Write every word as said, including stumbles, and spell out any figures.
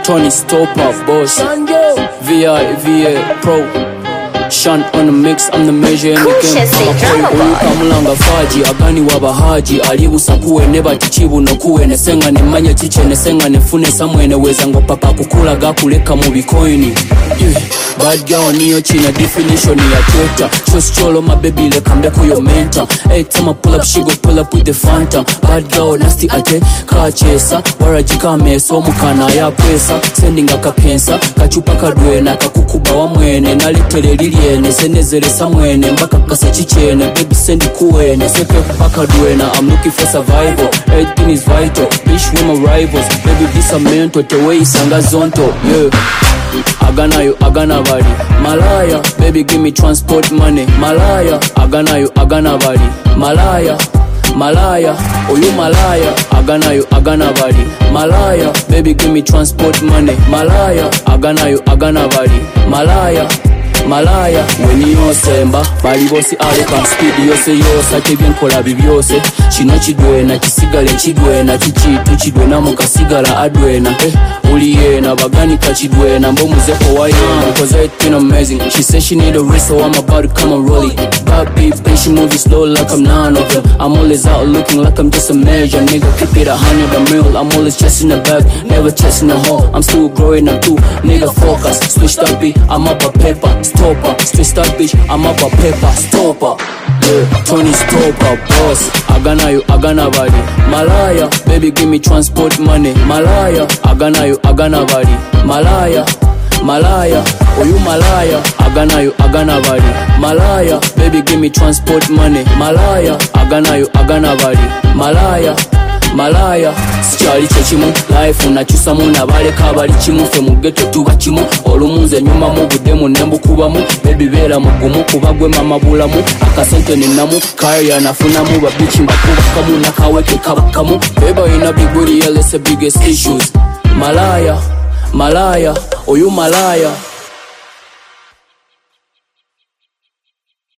Tony Stopper, boss. V I V A Pro. Shan on the mix, I'm the measure in the game. Kamulanga faji, agani wabahaji. Alibusa kuwe neba tichibu no kuwe. Nesenga ne manya chiche, nesenga ne fune samwe. Neweza ngopaka kukula gakuleka mubikoini. Bad girl niyo china definition ya Twitter. Choice cholo my baby le kambe kuyo mentor. Hey time I pull up she go pull up with the Fanta. Bad girl nasty ate kachesa. Warajika meso mukana ya pesa. Sending akapensa kachupa kadwena kakukuba wa mwene. Nalitele liliene senezele samwene. Mbaka kasa chichene baby sendi kuwene. Sepe paka dwena I'm looking for survival. Everything is vital. Bitch with my rivals. Baby this a mental te way sanga zonto. Yeah Aganayo, agana body. Malaya, baby give me transport money. Malaya, aganayo, agana body. Malaya, Malaya, oh you Malaya. Aganayo, agana body. Malaya, baby give me transport money. Malaya, aganayo, agana body. Malaya, Malaya, when you semba bali bosi aleka speed yose yose tebye nkola bibyose kino kidwena kisigale kidwena kichitu kidwena mukasigala adwena eh uliyena bagani kachidwena mbo muzeko wayena because it's been amazing. She said she need a wrist so I'm about to come and roll it. Bad beat, she moving slow like I'm none of them. I'm always out looking like I'm just a measure. Nigga keep it a hundred a mil. I'm always chasing the bag, never chasing the hole. I'm still growing up too. Nigga focus, switch that beat, I'm up a paper. Stopper, switch that bitch, I'm up a paper. Stopper, yeah, Tony Stopper, boss. Aganayo, agana body. Malaya, baby give me transport money. Malaya, aganayo, agana body. Malaya, Malaya, oh you Malaya. Aganayo, agana body. Malaya, baby give me transport money. Malaya, aganayo, agana body. Malaya, Malaya, sichali chechimu. Life unachusa muna bale kabali chimu. Fe mugeto tuba chimu. Olumunze nyuma mu budemu nembu kubamu. Baby vera mugumu kubagwe mama bulamu. Akasente ninamu kaya nafuna mu babichi mbakuba kamu nakaweke kabakamu. Beba ina big booty yeah, let's the biggest issues. Malaya, Malaya, oh you Malaya.